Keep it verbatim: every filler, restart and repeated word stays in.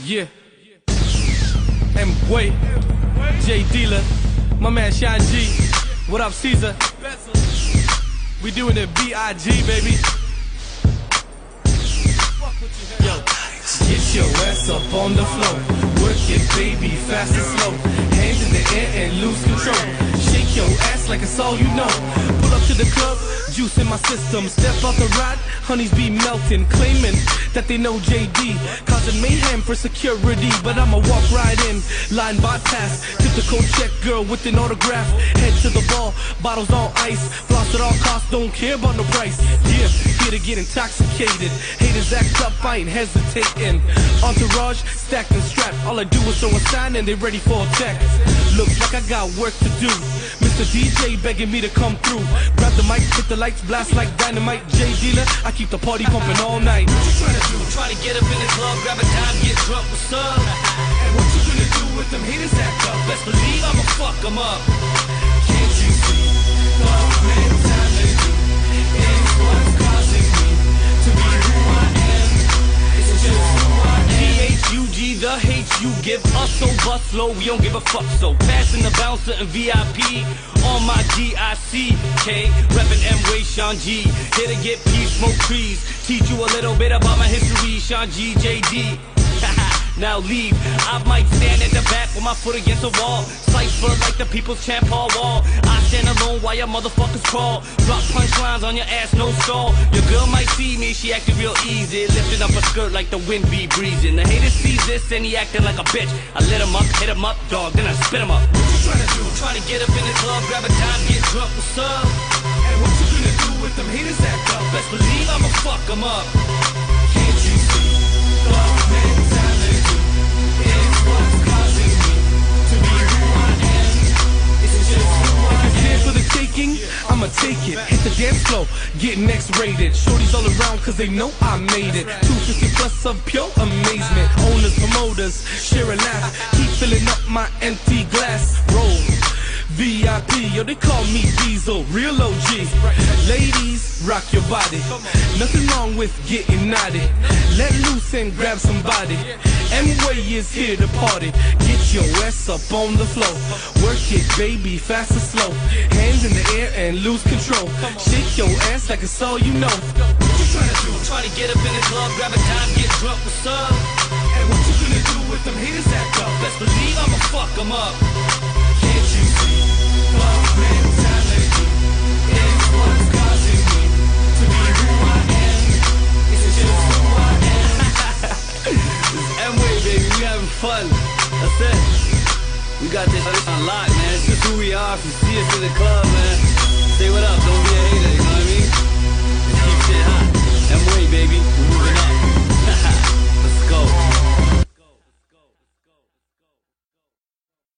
Yeah. M-Way, J Dealer, my man Sean G. What up, Caesar? We doing it B I G, baby. Yo, get your ass up on the floor. Work it, baby, fast and slow. Hands in the air and lose control. Shake your ass like it's all you know. Pull up to the club, juice in my system. Step out the ride, honeys be melting. Claiming that they know J D, causing mayhem for security. But I'ma walk right in, line bypass. Tip the coat check, girl with an autograph. Head to the ball, bottles on ice. Floss at all costs, don't care about no price. Yeah, here to get intoxicated. Haters act up, I ain't hesitating. Entourage, stacked and strapped. All I do is throw a sign and they ready for a check. Looks like I got work to do. Mister D J begging me to come through. Grab the mic, hit the lights, blast like dynamite. J Dealer, I keep the party pumping all night. What you trying to do? Try to get up in the club, grab a dime, get drunk, what's up? And what you gonna do with them haters act up? Best believe I'ma fuck them up. Can't you see? Thought mentality is what's causing me to be who I am. It's just who I am. G H U G, the hate you give us so bust low, we don't give a fuck. So passing the bouncer and V I P on my G I C K, reppin' M-Way, Sean G. Here to get peace, smoke trees, teach you a little bit about my history. Sean G, J D. Now leave. I might stand at the back with my foot against the wall. Cipher like the people's champ Paul Wall. I stand alone while your motherfuckers crawl. Drop punchlines on your ass, no stall. Your girl might see me, she acting real easy, lifting up her skirt like the wind be breezing. The hater sees this and he acting like a bitch. I lit him up, hit him up, dog, then I spit him up. What you trying to do? Trying to get up in the club, grab a dime, get drunk, what's up? And what you gonna do with them haters act up? Best believe I'ma fuck them up. Can't you see? Thought mentality is what's causing me to be who I am. It's just who I am. If you're here for the taking, I'ma take it. Hit the dance floor, getting X-rated. Shorties all around cause they know I made it. two fifty plus of pure amazement. Owners, promoters, share and laugh. Keep filling up my empty glass. Roll V I P, yo, they call me Diesel, real O G. Ladies, rock your body. Nothing wrong with getting naughty. Let loose and grab somebody. M-Way is here to party. Get your ass up on the floor. Work it, baby, fast and slow. Hands in the air and lose control. Shake your ass like it's all you know. What you trying to do? Try to get up in the club, grab a dime, get drunk, what's up? And what you gonna do with them haters act up? Best believe I'ma fuck them up. Can't you see? Thought mentality is what's causing me to be who I am. It's just who I am. It's M-Way, baby, we having fun. That's it. We got this on lock, man. It's just who we are. If you see us in the club, man.